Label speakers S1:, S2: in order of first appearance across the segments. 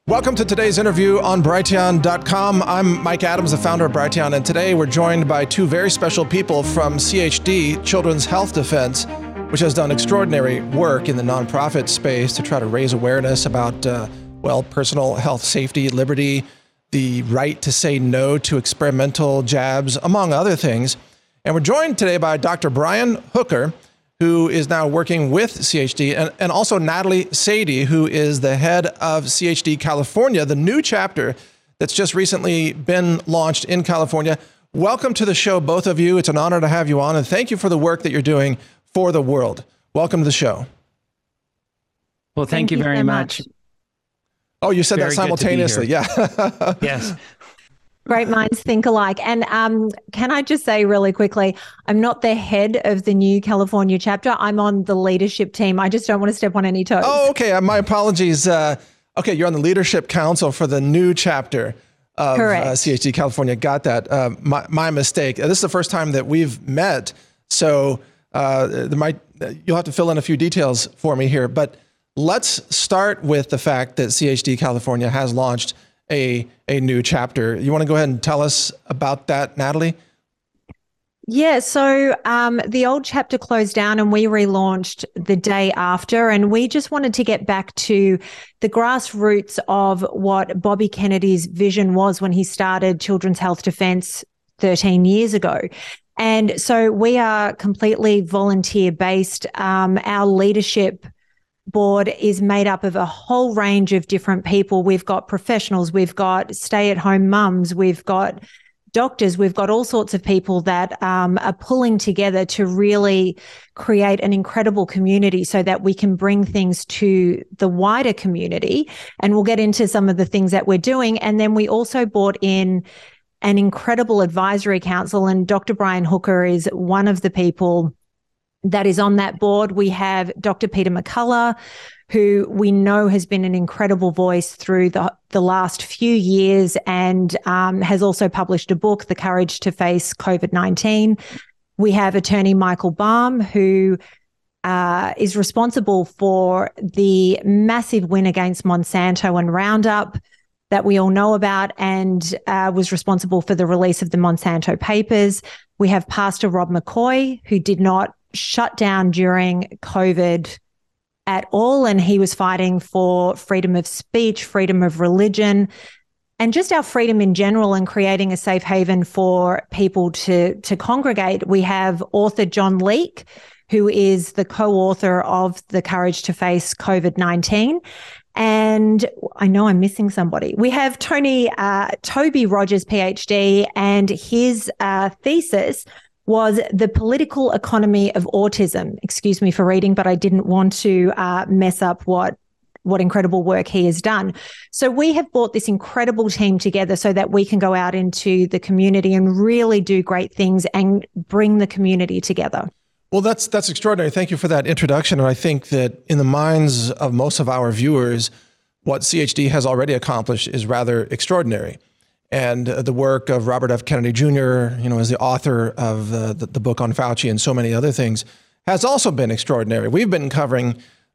S1: Welcome to today's interview on Brighteon.com. I'm Mike Adams, the founder of Brighteon, and today we're joined by two very special people from CHD, Children's Health Defense, which has done extraordinary work in the nonprofit space to try to raise awareness about, personal health, safety, liberty, the right to say no to experimental jabs, among other things. And we're joined today by Dr. Brian Hooker, who is now working with CHD, and also Natalie Sadie, who is the head of CHD California, the new chapter that's just recently been launched in California. Welcome to the show, both of you. It's an honor to have you on, and thank you for the work that you're doing for the world. Welcome to the show.
S2: Well, thank you very much.
S1: Oh, you said that simultaneously. Yeah.
S2: Yes.
S3: Great minds think alike. And can I just say really quickly, I'm not the head of the new California chapter. I'm on the leadership team. I just don't want to step on any toes.
S1: Oh, okay. My apologies. Okay, you're on the leadership council for the new chapter of CHD California. Got that. My mistake. This is the first time that we've met, so you'll have to fill in a few details for me here. But let's start with the fact that CHD California has launched a new chapter. You want to go ahead and tell us about that, Natalie?
S3: Yeah, so the old chapter closed down and we relaunched the day after, and we just wanted to get back to the grassroots of what Bobby Kennedy's vision was when he started Children's Health Defense 13 years ago. And so we are completely volunteer-based. Our leadership board is made up of a whole range of different people. We've got professionals, we've got stay-at-home mums, we've got doctors, we've got all sorts of people that are pulling together to really create an incredible community so that we can bring things to the wider community. And we'll get into some of the things that we're doing. And then we also brought in an incredible advisory council, and Dr. Brian Hooker is one of the people that is on that board. We have Dr. Peter McCullough, who we know has been an incredible voice through the last few years and has also published a book, The Courage to Face COVID-19. We have attorney Michael Baum, who is responsible for the massive win against Monsanto and Roundup that we all know about, and was responsible for the release of the Monsanto papers. We have Pastor Rob McCoy, who did not shut down during COVID at all, and he was fighting for freedom of speech, freedom of religion, and just our freedom in general, and creating a safe haven for people to congregate. We have author John Leake, who is the co-author of The Courage to Face COVID-19. And I know I'm missing somebody. We have Toby Rogers, PhD, and his thesis was The Political Economy of Autism. Excuse me for reading, but I didn't want to mess up what incredible work he has done. So we have brought this incredible team together so that we can go out into the community and really do great things and bring the community together.
S1: Well, that's extraordinary. Thank you for that introduction. And I think that in the minds of most of our viewers, what CHD has already accomplished is rather extraordinary. And the work of Robert F. Kennedy Jr., as the author of the book on Fauci and so many other things, has also been extraordinary. We've been covering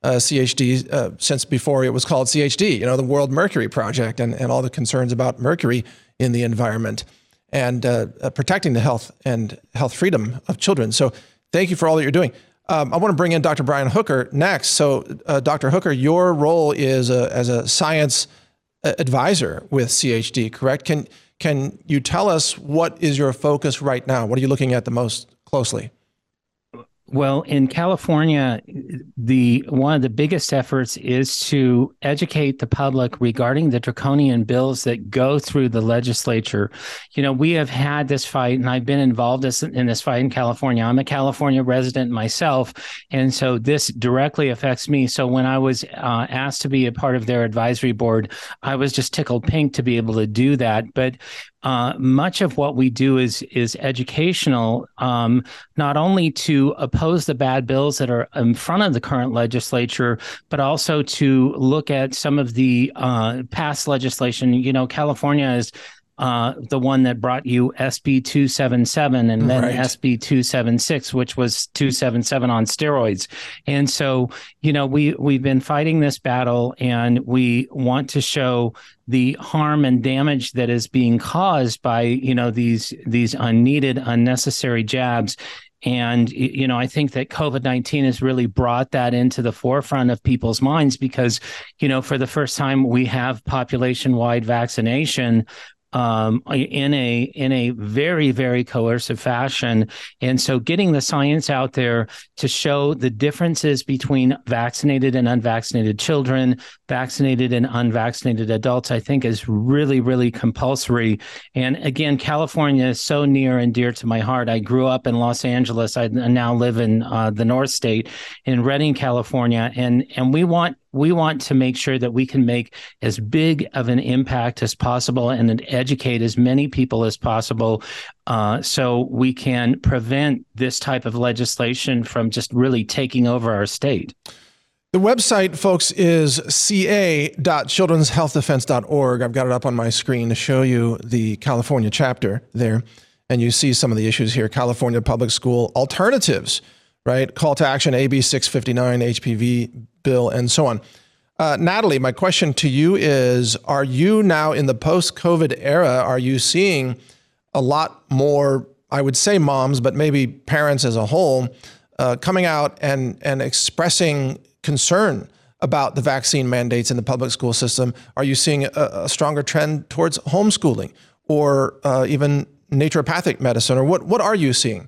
S1: CHD since before it was called CHD, the World Mercury Project, and all the concerns about mercury in the environment and protecting the health and health freedom of children. So thank you for all that you're doing. I want to bring in Dr. Brian Hooker next. So Dr. Hooker, your role is as a science advisor with CHD, correct? Can you tell us what is your focus right now? What are you looking at the most closely?
S2: Well, in California, one of the biggest efforts is to educate the public regarding the draconian bills that go through the legislature. We have had this fight, and I've been involved in this fight in California. I'm a California resident myself, and so this directly affects me. So when I was asked to be a part of their advisory board, I was just tickled pink to be able to do that. But much of what we do is educational, not only to oppose the bad bills that are in front of the current legislature, but also to look at some of the past legislation. California is the one that brought you SB 277 and then
S1: Right.
S2: SB 276, which was 277 on steroids. And so, we've been fighting this battle, and we want to show the harm and damage that is being caused by, these unneeded, unnecessary jabs. And, I think that COVID-19 has really brought that into the forefront of people's minds because, for the first time, we have population-wide vaccination in a very, very coercive fashion. And so getting the science out there to show the differences between vaccinated and unvaccinated children, vaccinated and unvaccinated adults, I think is really, really compulsory. And again, California is so near and dear to my heart. I grew up in Los Angeles. I now live in the North State in Redding, California. And we want to make sure that we can make as big of an impact as possible and educate as many people as possible so we can prevent this type of legislation from just really taking over our state.
S1: The website, folks, is ca.childrenshealthdefense.org. I've got it up on my screen to show you the California chapter there. And you see some of the issues here. California Public School Alternatives, right? Call to action, AB 659, HPV bill, and so on. Natalie, my question to you is, are you now in the post-COVID era, are you seeing a lot more, I would say moms, but maybe parents as a whole, coming out and expressing concern about the vaccine mandates in the public school system? Are you seeing a stronger trend towards homeschooling or even naturopathic medicine, or what are you seeing?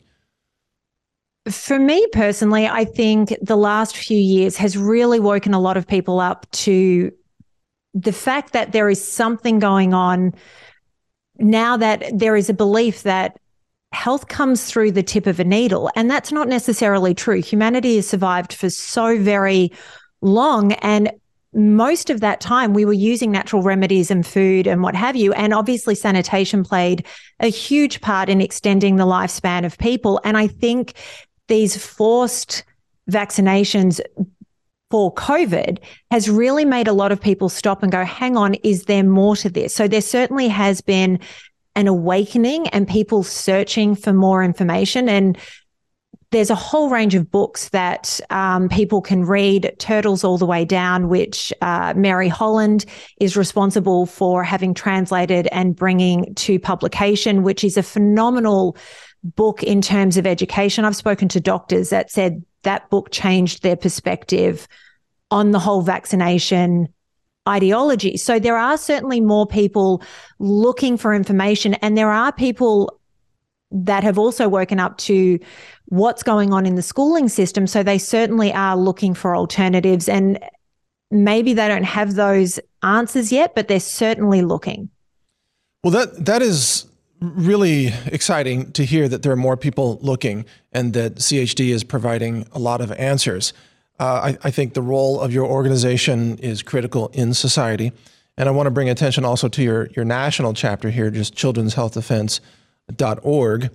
S3: For me personally, I think the last few years has really woken a lot of people up to the fact that there is something going on now, that there is a belief that health comes through the tip of a needle. And that's not necessarily true. Humanity has survived for so very long. And most of that time we were using natural remedies and food and what have you. And obviously sanitation played a huge part in extending the lifespan of people. And I think these forced vaccinations for COVID has really made a lot of people stop and go, hang on, is there more to this? So there certainly has been an awakening and people searching for more information. And there's a whole range of books that people can read, Turtles All the Way Down, which Mary Holland is responsible for having translated and bringing to publication, which is a phenomenal book in terms of education. I've spoken to doctors that said that book changed their perspective on the whole vaccination ideology. So there are certainly more people looking for information, and there are people that have also woken up to what's going on in the schooling system. So they certainly are looking for alternatives, and maybe they don't have those answers yet, but they're certainly looking.
S1: Well, that is really exciting to hear that there are more people looking and that CHD is providing a lot of answers. I think the role of your organization is critical in society. And I want to bring attention also to your national chapter here, just childrenshealthdefense.org.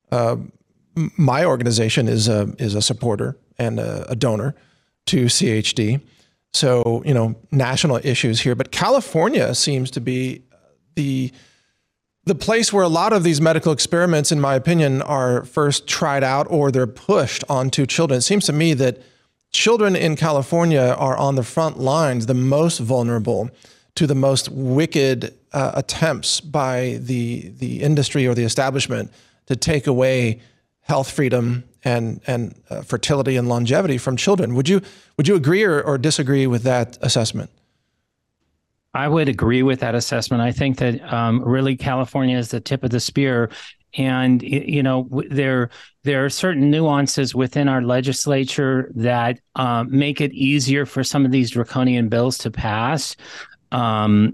S1: My organization is a supporter and a donor to CHD. So, national issues here. But California seems to be the place where a lot of these medical experiments, in my opinion, are first tried out or they're pushed onto children. It seems to me that children in California are on the front lines, the most vulnerable to the most wicked attempts by the industry or the establishment to take away health freedom and fertility and longevity from children. Would you agree or disagree with that assessment?
S2: I would agree with that assessment. I think that really California is the tip of the spear. And, there are certain nuances within our legislature that make it easier for some of these draconian bills to pass. There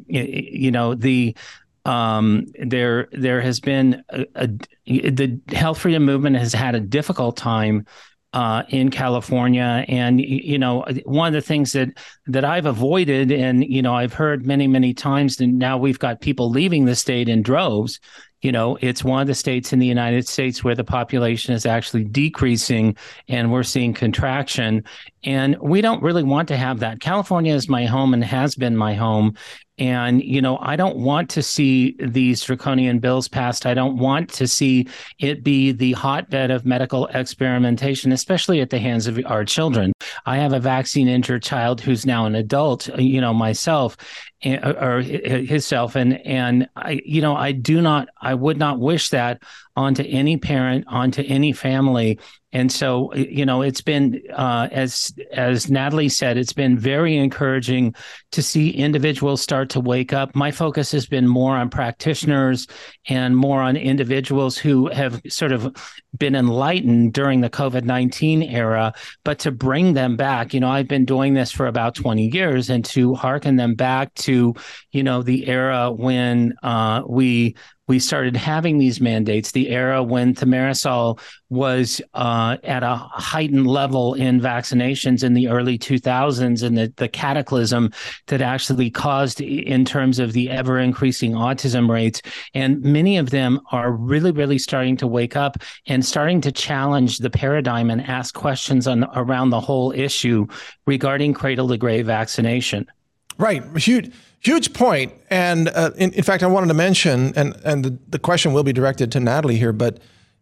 S2: has been the health freedom movement has had a difficult time in California. And, one of the things that I've avoided, and, I've heard many, many times, and now we've got people leaving the state in droves, It's one of the states in the United States where the population is actually decreasing and we're seeing contraction. And we don't really want to have that. California is my home and has been my home. And, I don't want to see these draconian bills passed. I don't want to see it be the hotbed of medical experimentation, especially at the hands of our children. I have a vaccine injured child who's now an adult, myself or himself. And I would not wish that onto any parent, onto any family. And so, it's been, as Natalie said, it's been very encouraging to see individuals start to wake up. My focus has been more on practitioners and more on individuals who have sort of been enlightened during the COVID-19 era, but to bring them back. I've been doing this for about 20 years, and to hearken them back to, the era when we started having these mandates, the era when thimerosal was at a heightened level in vaccinations in the early 2000s, and the cataclysm that actually caused in terms of the ever increasing autism rates. And many of them are really, really starting to wake up and starting to challenge the paradigm and ask questions around the whole issue regarding cradle to grave vaccination.
S1: Right. Huge point. And in fact, I wanted to mention, and the question will be directed to Natalie here, but,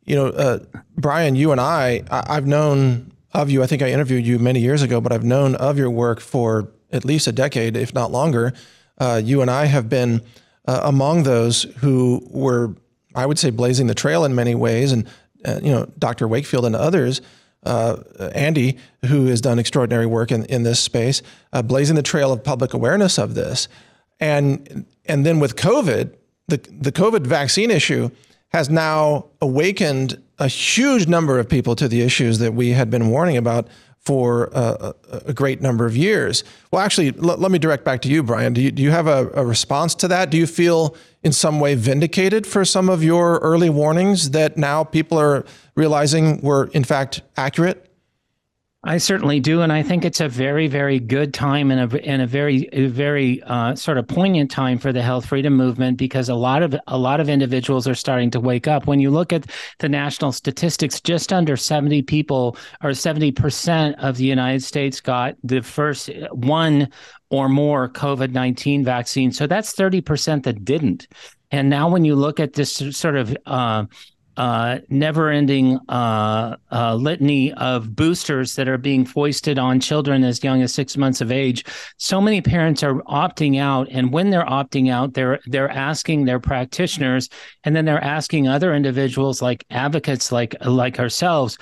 S1: Brian, you and I've known of you. I think I interviewed you many years ago, but I've known of your work for at least a decade, if not longer. You and I have been among those who were, I would say, blazing the trail in many ways. And, Dr. Wakefield and others, Andy, who has done extraordinary work in this space, blazing the trail of public awareness of this. And then with COVID, the COVID vaccine issue has now awakened a huge number of people to the issues that we had been warning about for a great number of years. Well, actually, let me direct back to you, Brian. Do you have a response to that? Do you feel in some way vindicated for some of your early warnings that now people are realizing were in fact accurate?
S2: I certainly do, and I think it's a very, very good time and a very sort of poignant time for the health freedom movement, because a lot of individuals are starting to wake up. When you look at the national statistics, just under 70 people or 70% of the United States got the first one or more COVID-19 vaccine. So that's 30% that didn't. And now when you look at this sort of never-ending litany of boosters that are being foisted on children as young as 6 months of age, so many parents are opting out. And when they're opting out, they're asking their practitioners, and then they're asking other individuals like advocates like ourselves,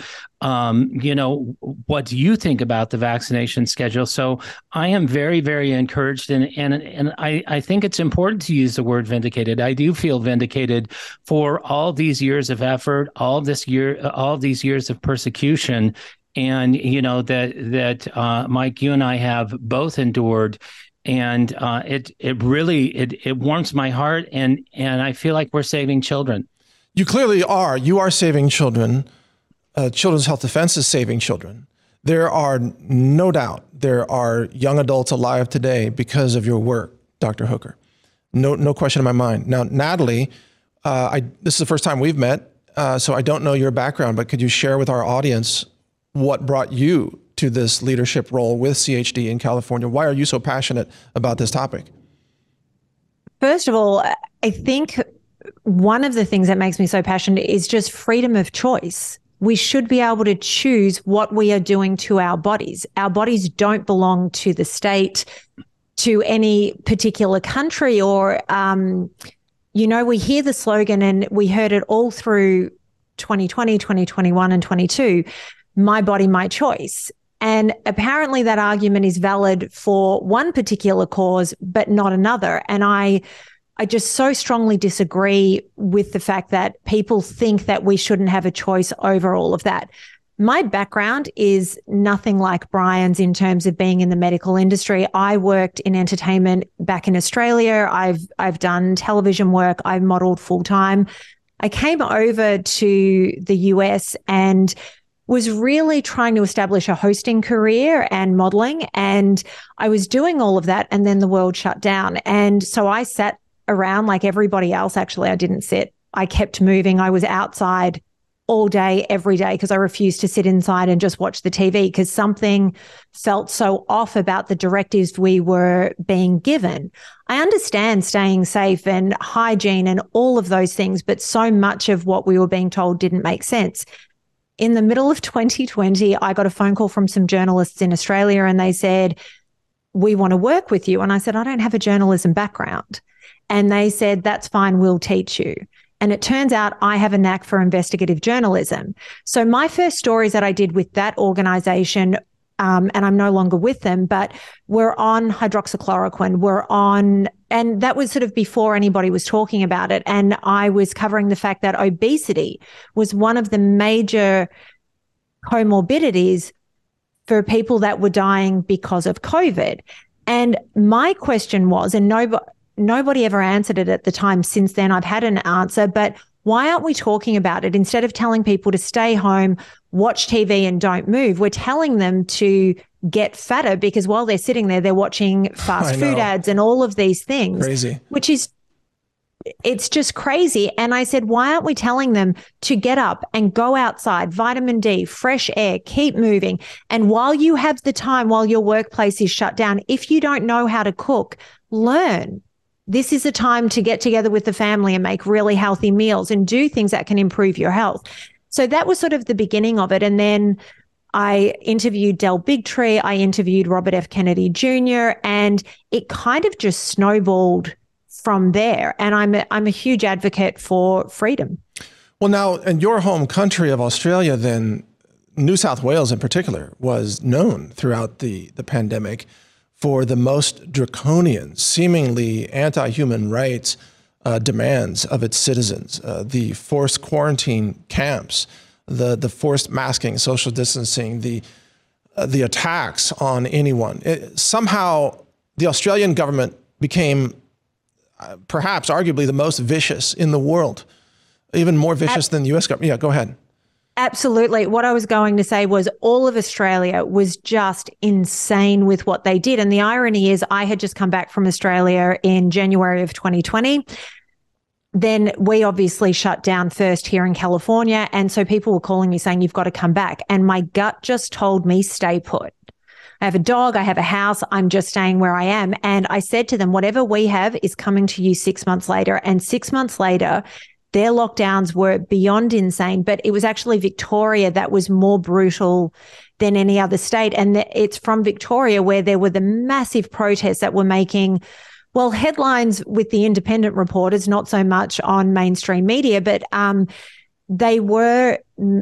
S2: what do you think about the vaccination schedule? So I am very, very encouraged, and I think it's important to use the word vindicated. I do feel vindicated for all these years of effort, all these years of persecution, and that Mike, you and I have both endured. And it really warms my heart, and I feel like we're saving children.
S1: You clearly are. You are saving children. Children's Health Defense is saving children. There are no doubt there are young adults alive today because of your work, Dr. Hooker. No question in my mind. Now, Natalie, this is the first time we've met, so I don't know your background, but could you share with our audience what brought you to this leadership role with CHD in California? Why are you so passionate about this topic?
S3: First of all, I think one of the things that makes me so passionate is just freedom of choice. We should be able to choose what we are doing to our bodies. Our bodies don't belong to the state, to any particular country, or, we hear the slogan, and we heard it all through 2020, 2021, and 22, my body, my choice. And apparently that argument is valid for one particular cause, but not another. And I just so strongly disagree with the fact that people think that we shouldn't have a choice over all of that. My background is nothing like Brian's in terms of being in the medical industry. I worked in entertainment back in Australia. I've done television work. I've modeled full time. I came over to the US and was really trying to establish a hosting career and modeling. And I was doing all of that, and then the world shut down. And so I sat around like everybody else. Actually, I didn't sit. I kept moving. I was outside all day, every day, because I refused to sit inside and just watch the TV because something felt so off about the directives we were being given. I understand staying safe and hygiene and all of those things, but so much of what we were being told didn't make sense. In the middle of 2020, I got a phone call from some journalists in Australia and they said, we want to work with you. And I said, I don't have a journalism background. And they said, that's fine, we'll teach you. And it turns out I have a knack for investigative journalism. So my first stories that I did with that organization, and I'm no longer with them, but were on hydroxychloroquine, and that was sort of before anybody was talking about it. And I was covering the fact that obesity was one of the major comorbidities for people that were dying because of COVID. And my question was, and nobody ever answered it at the time. Since then, I've had an answer, but why aren't we talking about it? Instead of telling people to stay home, watch TV and don't move, we're telling them to get fatter because while they're sitting there, they're watching fast food ads and all of these things.
S1: Crazy.
S3: It's just crazy. And I said, why aren't we telling them to get up and go outside, vitamin D, fresh air, keep moving. And while you have the time, while your workplace is shut down, if you don't know how to cook, learn. This is a time to get together with the family and make really healthy meals and do things that can improve your health. So that was sort of the beginning of it. And then I interviewed Del Bigtree, I interviewed Robert F. Kennedy Jr., and it kind of just snowballed from there. And I'm a huge advocate for freedom.
S1: Well, now, in your home country of Australia, then, New South Wales in particular was known throughout the pandemic for the most draconian, seemingly anti-human rights demands of its citizens, the forced quarantine camps, the forced masking, social distancing, the attacks on anyone. Somehow, the Australian government became perhaps arguably the most vicious in the world, even more vicious than the U.S. government. Yeah, go ahead.
S3: Absolutely. What I was going to say was all of Australia was just insane with what they did. And the irony is I had just come back from Australia in January of 2020. Then we obviously shut down first here in California. And so people were calling me saying, you've got to come back. And my gut just told me, stay put. I have a dog, I have a house, I'm just staying where I am. And I said to them, whatever we have is coming to you 6 months later. And 6 months later, their lockdowns were beyond insane, but it was actually Victoria that was more brutal than any other state. And it's from Victoria where there were the massive protests that were making, well, headlines with the independent reporters, not so much on mainstream media, but they were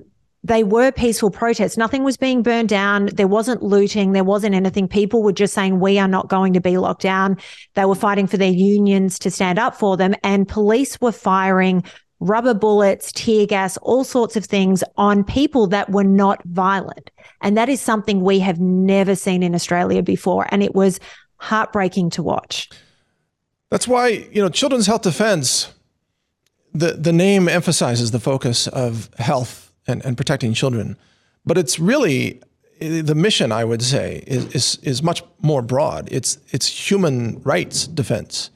S3: peaceful protests. Nothing was being burned down. There wasn't looting. There wasn't anything. People were just saying, we are not going to be locked down. They were fighting for their unions to stand up for them. And police were firing rubber bullets, tear gas, all sorts of things on people that were not violent. And that is something we have never seen in Australia before. And it was heartbreaking to watch.
S1: That's why, Children's Health Defense, the name emphasizes the focus of health and protecting children. But it's really, the mission, I would say, is much more broad. It's human rights defense.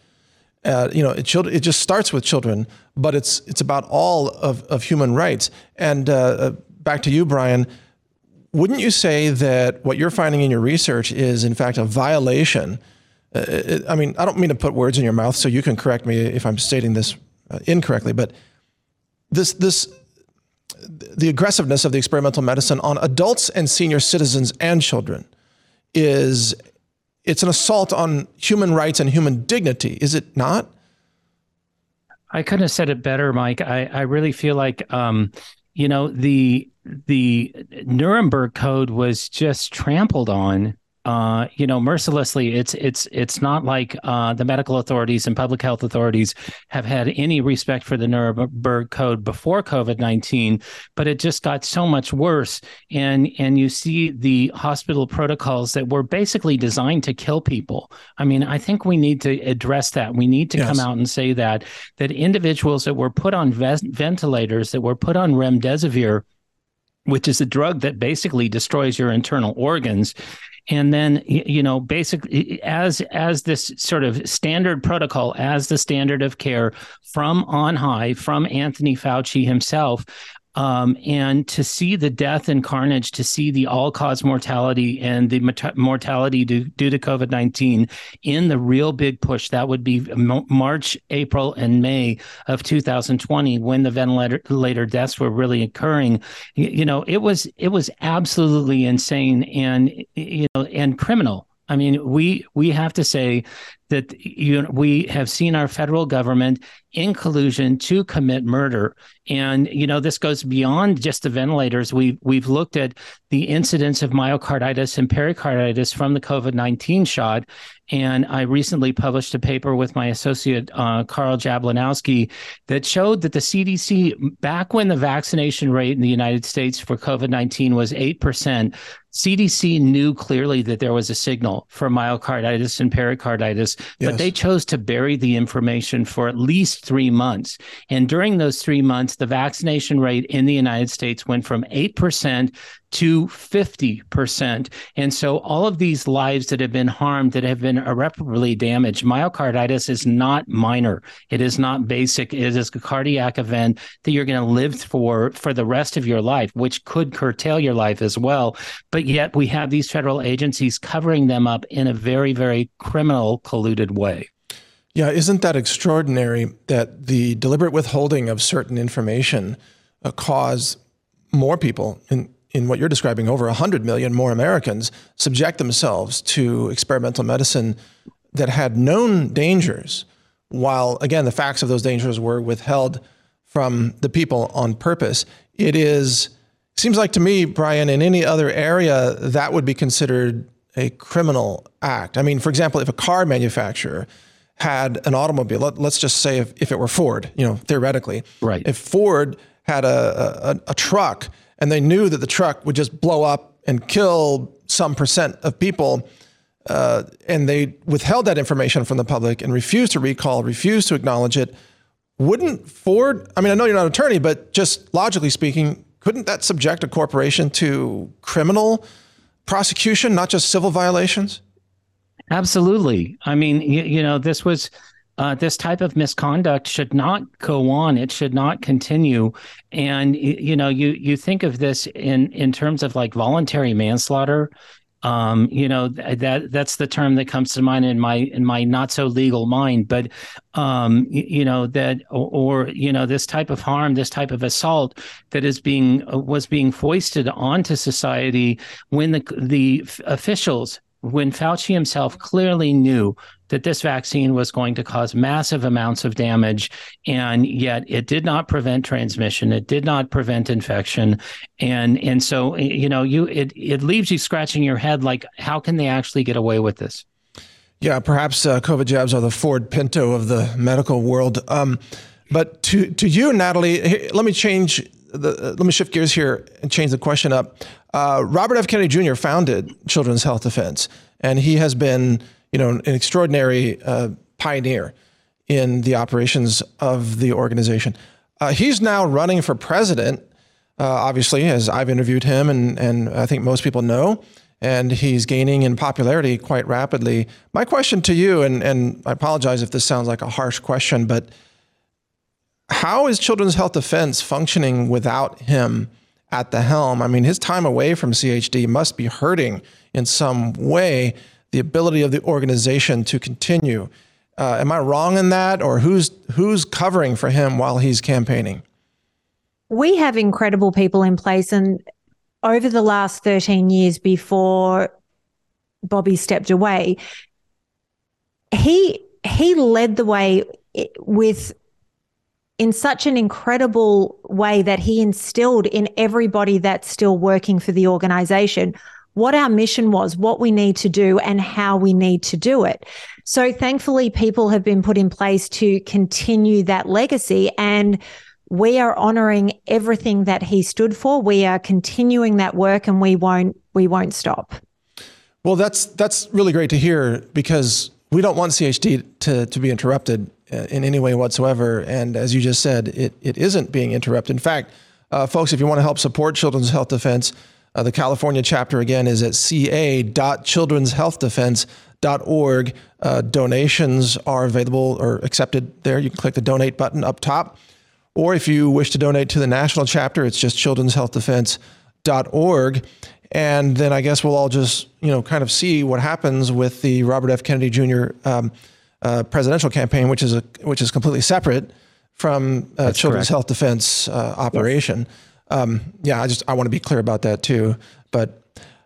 S1: It just starts with children, but it's about all of human rights. And back to you, Brian, wouldn't you say that what you're finding in your research is, in fact, a violation? I don't mean to put words in your mouth, so you can correct me if I'm stating this incorrectly, but the aggressiveness of the experimental medicine on adults and senior citizens and children it's an assault on human rights and human dignity, is it not?
S2: I couldn't have said it better, Mike. I really feel like, the Nuremberg Code was just trampled on, mercilessly. It's not like the medical authorities and public health authorities have had any respect for the Nuremberg Code before COVID-19, but it just got so much worse. And you see the hospital protocols that were basically designed to kill people. I think we need to address that. We need to come out and say that individuals that were put on ventilators, that were put on remdesivir, which is a drug that basically destroys your internal organs, And then, basically as this sort of standard protocol, as the standard of care from on high, from Anthony Fauci himself, and to see the death and carnage, to see the all-cause mortality and the mortality due to COVID-19 in the real big push, that would be March, April, and May of 2020, when the ventilator deaths were really occurring. It was absolutely insane and criminal. I mean, we have to say that we have seen our federal government in collusion to commit murder. And, this goes beyond just the ventilators. We've looked at the incidence of myocarditis and pericarditis from the COVID-19 shot. And I recently published a paper with my associate, Carl Jablanowski, that showed that the CDC, back when the vaccination rate in the United States for COVID-19 was 8%, CDC knew clearly that there was a signal for myocarditis and pericarditis, but they chose to bury the information for at least 3 months. And during those 3 months, the vaccination rate in the United States went from 8% to 50%. And so all of these lives that have been harmed, that have been irreparably damaged, myocarditis is not minor. It is not basic. It is a cardiac event that you're going to live for the rest of your life, which could curtail your life as well. But yet we have these federal agencies covering them up in a very, very criminal, colluded way.
S1: Yeah, isn't that extraordinary that the deliberate withholding of certain information caused more people in what you're describing, over 100 million more Americans, subject themselves to experimental medicine that had known dangers, while, again, the facts of those dangers were withheld from the people on purpose. Seems like to me, Brian, in any other area, that would be considered a criminal act. I mean, for example, if a car manufacturer had an automobile, let's just say if it were Ford, theoretically, right? If Ford had a truck and they knew that the truck would just blow up and kill some percent of people, and they withheld that information from the public and refused to recall, refused to acknowledge it, wouldn't Ford, I mean, I know you're not an attorney, but just logically speaking, couldn't that subject a corporation to criminal prosecution, not just civil violations? Absolutely.
S2: I mean, this was this type of misconduct should not go on. It should not continue. And you think of this in terms of like voluntary manslaughter. That's the term that comes to mind in my not so legal mind. But this type of harm, this type of assault that was being foisted onto society when the officials, when Fauci himself clearly knew that this vaccine was going to cause massive amounts of damage, and yet it did not prevent transmission, it did not prevent infection, and so it leaves you scratching your head, like, how can they actually get away with this?
S1: Yeah, perhaps COVID jabs are the Ford Pinto of the medical world. But to you, Natalie, let me shift gears here and change the question up. Robert F. Kennedy Jr. founded Children's Health Defense, and he has been, an extraordinary pioneer in the operations of the organization. He's now running for president, obviously, as I've interviewed him, and I think most people know, and he's gaining in popularity quite rapidly. My question to you, and I apologize if this sounds like a harsh question, but how is Children's Health Defense functioning without him at the helm? I mean, his time away from CHD must be hurting in some way the ability of the organization to continue. Am I wrong in that, or who's covering for him while he's campaigning?
S3: We have incredible people in place, and over the last 13 years before Bobby stepped away, he led the way in such an incredible way that he instilled in everybody that's still working for the organization what our mission was, what we need to do, and how we need to do it. So thankfully, people have been put in place to continue that legacy, and we are honoring everything that he stood for. We are continuing that work, and we won't stop.
S1: Well, that's really great to hear, because we don't want CHD to be interrupted in any way whatsoever. And as you just said, it isn't being interrupted. In fact, folks, if you want to help support Children's Health Defense, The California chapter, again, is at ca.childrenshealthdefense.org. Donations are available or accepted there. You can click the donate button up top. Or if you wish to donate to the national chapter, it's just childrenshealthdefense.org. And then I guess we'll all just, kind of see what happens with the Robert F. Kennedy Jr. Presidential campaign, which is completely separate from Children's
S2: correct.
S1: Health Defense operation. I want to be clear about that too. But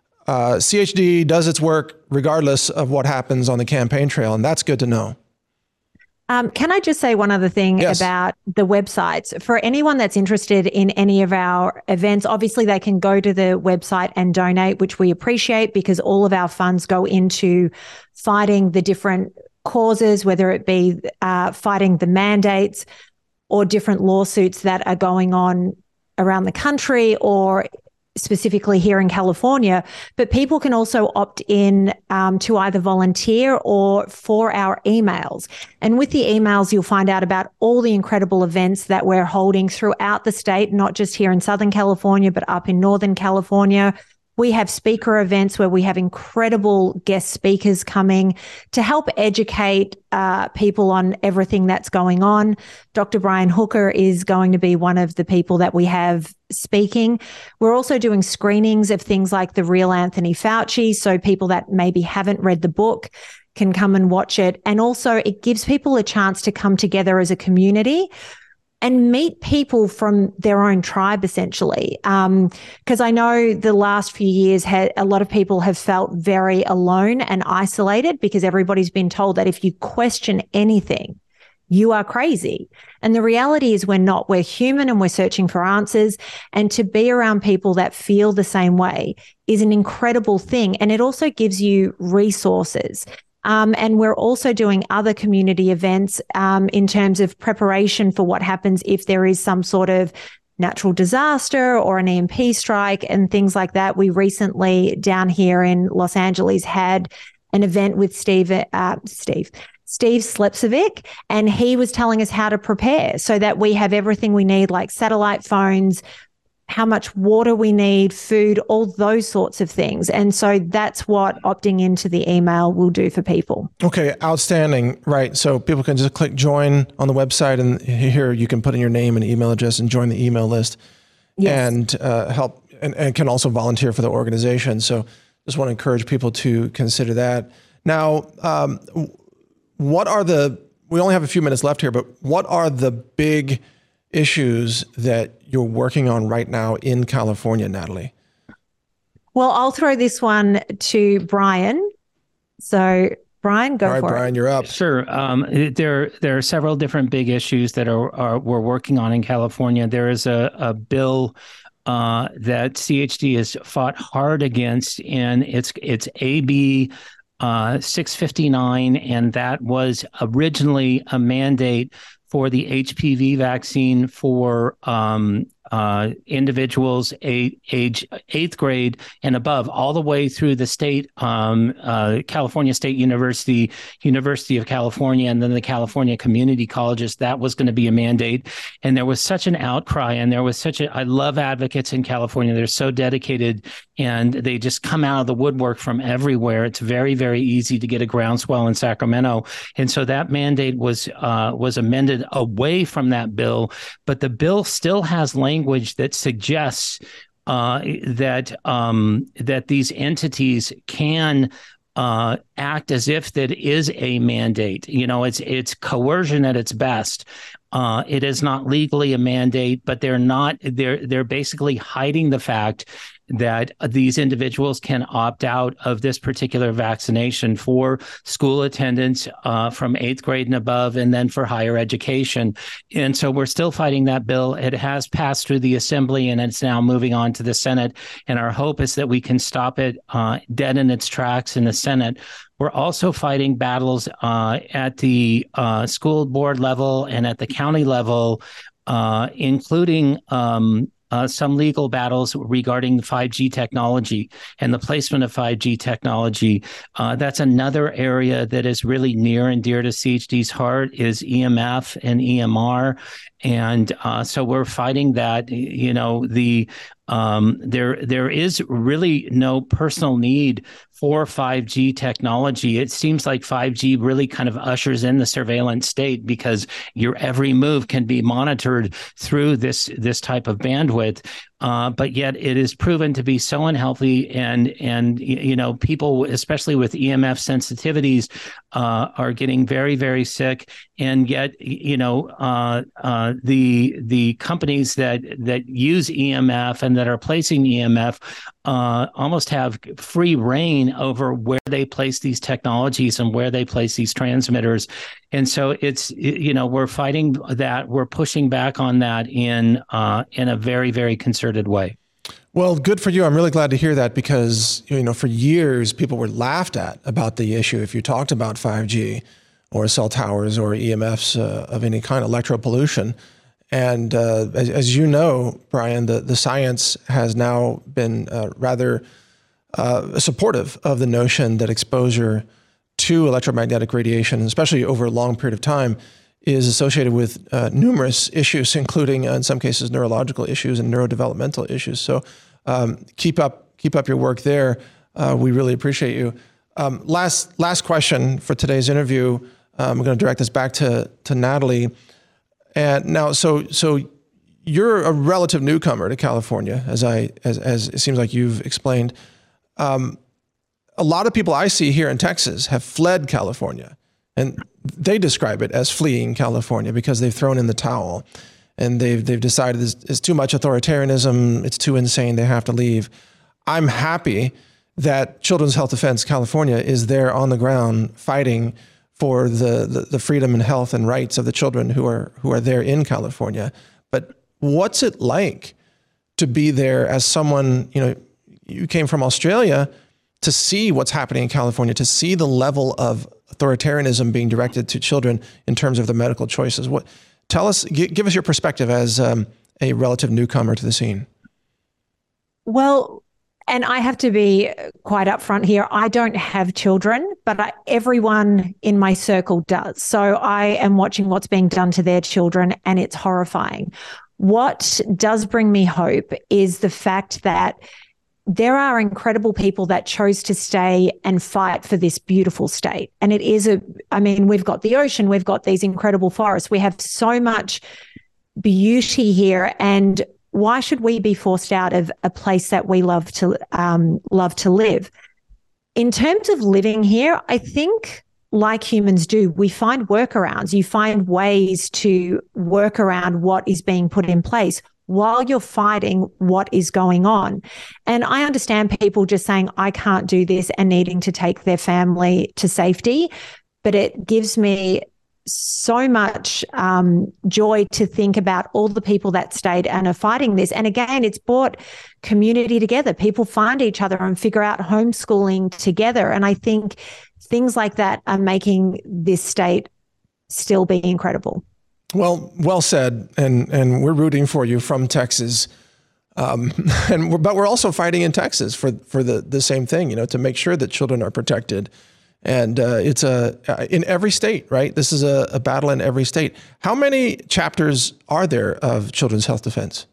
S1: CHD does its work regardless of what happens on the campaign trail, and that's good to know.
S3: Can I just say one other thing about the websites? For anyone that's interested in any of our events, obviously they can go to the website and donate, which we appreciate because all of our funds go into fighting the different causes, whether it be fighting the mandates or different lawsuits that are going on around the country or specifically here in California, but people can also opt in to either volunteer or for our emails. And with the emails, you'll find out about all the incredible events that we're holding throughout the state, not just here in Southern California, but up in Northern California. We have speaker events where we have incredible guest speakers coming to help educate people on everything that's going on. Dr. Brian Hooker is going to be one of the people that we have speaking. We're also doing screenings of things like The Real Anthony Fauci, so people that maybe haven't read the book can come and watch it. And also it gives people a chance to come together as a community and meet people from their own tribe, essentially. Because I know the last few years, a lot of people have felt very alone and isolated because everybody's been told that if you question anything, you are crazy. And the reality is we're not. We're human and we're searching for answers. And to be around people that feel the same way is an incredible thing. And it also gives you resources. And we're also doing other community events in terms of preparation for what happens if there is some sort of natural disaster or an EMP strike and things like that. We recently down here in Los Angeles had an event with Steve Slepcevic, and he was telling us how to prepare so that we have everything we need, like satellite phones, how much water we need, food, all those sorts of things. And so that's what opting into the email will do for people.
S1: Okay, outstanding. Right. So people can just click join on the website, and here you can put in your name and email address and join the email list and help and can also volunteer for the organization. So just want to encourage people to consider that. Now, we only have a few minutes left here, but what are the big issues that you're working on right now in California, Natalie?
S3: Well, I'll throw this one to Brian. So Brian, go for it.
S1: All right, Brian, you're up.
S2: Sure. There are several different big issues that we're working on in California. There is a bill that CHD has fought hard against, and it's AB 659, and that was originally a mandate for the HPV vaccine for individuals age 8th grade and above, all the way through the state, California State University, University of California, and then the California community colleges. That was going to be a mandate. And there was such an outcry, and there was I love advocates in California. They're so dedicated, and they just come out of the woodwork from everywhere. It's very, very easy to get a groundswell in Sacramento. And so that mandate was amended away from that bill, but the bill still has language that suggests that these entities can act as if that is a mandate. It's coercion at its best. It is not legally a mandate, but they're basically hiding the fact that these individuals can opt out of this particular vaccination for school attendance from 8th grade and above, and then for higher education. And so we're still fighting that bill. It has passed through the Assembly, and it's now moving on to the Senate. And our hope is that we can stop it dead in its tracks in the Senate. We're also fighting battles at the school board level and at the county level, including some legal battles regarding 5G technology and the placement of 5G technology. That's another area that is really near and dear to CHD's heart, is EMF and EMR. And so we're fighting that. The There is really no personal need for 5G technology. It seems like 5G really kind of ushers in the surveillance state because your every move can be monitored through this type of bandwidth. But yet it is proven to be so unhealthy, and people, especially with EMF sensitivities, are getting very, very sick. And yet, the companies that use EMF and that are placing EMF almost have free reign over where they place these technologies and where they place these transmitters. And so we're fighting that. We're pushing back on that in a very, very concerted way.
S1: Well, good for you. I'm really glad to hear that because, for years, people were laughed at about the issue if you talked about 5G or cell towers or EMFs of any kind, electropollution. And as you know, Brian, the science has now been rather supportive of the notion that exposure to electromagnetic radiation, especially over a long period of time, is associated with numerous issues, including in some cases neurological issues and neurodevelopmental issues. So keep up your work there. We really appreciate you. Last question for today's interview. I'm going to direct this back to Natalie. And now, so you're a relative newcomer to California, as it seems like you've explained. A lot of people I see here in Texas have fled California, and they describe it as fleeing California because they've thrown in the towel, and they've decided it's too much authoritarianism, it's too insane, they have to leave. I'm happy that Children's Health Defense California is there on the ground fighting for the freedom and health and rights of the children who are there in California. But what's it like to be there as someone, you came from Australia, to see what's happening in California, to see the level of authoritarianism being directed to children in terms of the medical choices? Tell us, give us your perspective as a relative newcomer to the scene.
S3: Well, and I have to be quite upfront here. I don't have children, but everyone in my circle does. So I am watching what's being done to their children, and it's horrifying. What does bring me hope is the fact that there are incredible people that chose to stay and fight for this beautiful state. And it is we've got the ocean, we've got these incredible forests, we have so much beauty here. And why should we be forced out of a place that we love to live? In terms of living here, I think, like humans do, we find workarounds. You find ways to work around what is being put in place while you're fighting what is going on. And I understand people just saying, I can't do this, and needing to take their family to safety. But it gives me so much joy to think about all the people that stayed and are fighting this. And again, it's brought community together. People find each other and figure out homeschooling together. And I think things like that are making this state still be incredible.
S1: Well said. And we're rooting for you from Texas. But we're also fighting in Texas for the same thing, to make sure that children are protected. And it's in every state, right? This is a battle in every state. How many chapters are there of Children's Health Defense?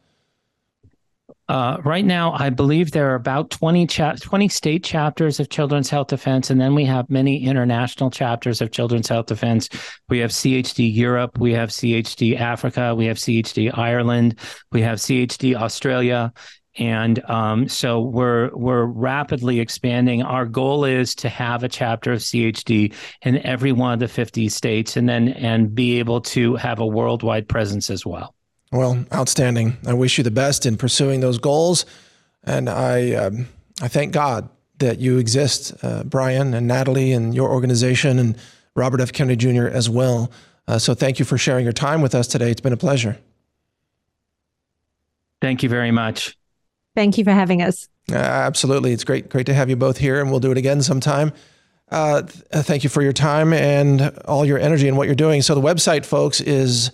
S2: Right now, I believe there are about 20 state chapters of Children's Health Defense, and then we have many international chapters of Children's Health Defense. We have CHD Europe, we have CHD Africa, we have CHD Ireland, we have CHD Australia. And so we're rapidly expanding. Our goal is to have a chapter of CHD in every one of the 50 states, and be able to have a worldwide presence as well.
S1: Well, outstanding. I wish you the best in pursuing those goals. And I thank God that you exist, Brian and Natalie and your organization, and Robert F. Kennedy Jr. as well. So thank you for sharing your time with us today. It's been a pleasure.
S2: Thank you very much.
S3: Thank you for having us.
S1: Absolutely. It's great to have you both here, and we'll do it again sometime. Thank you for your time and all your energy and what you're doing. So the website, folks, is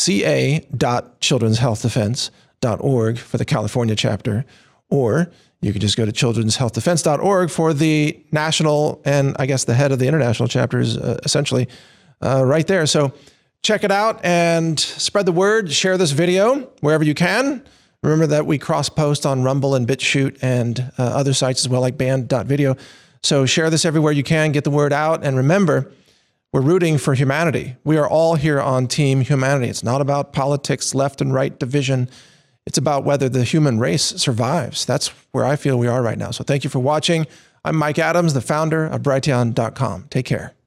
S1: ca.childrenshealthdefense.org for the California chapter, or you could just go to childrenshealthdefense.org for the national, and I guess the head of the international chapter is essentially right there. So check it out and spread the word. Share this video wherever you can. Remember that we cross-post on Rumble and BitChute and other sites as well, like band.video. So share this everywhere you can, get the word out. And remember, we're rooting for humanity. We are all here on Team Humanity. It's not about politics, left and right division. It's about whether the human race survives. That's where I feel we are right now. So thank you for watching. I'm Mike Adams, the founder of Brighteon.com. Take care.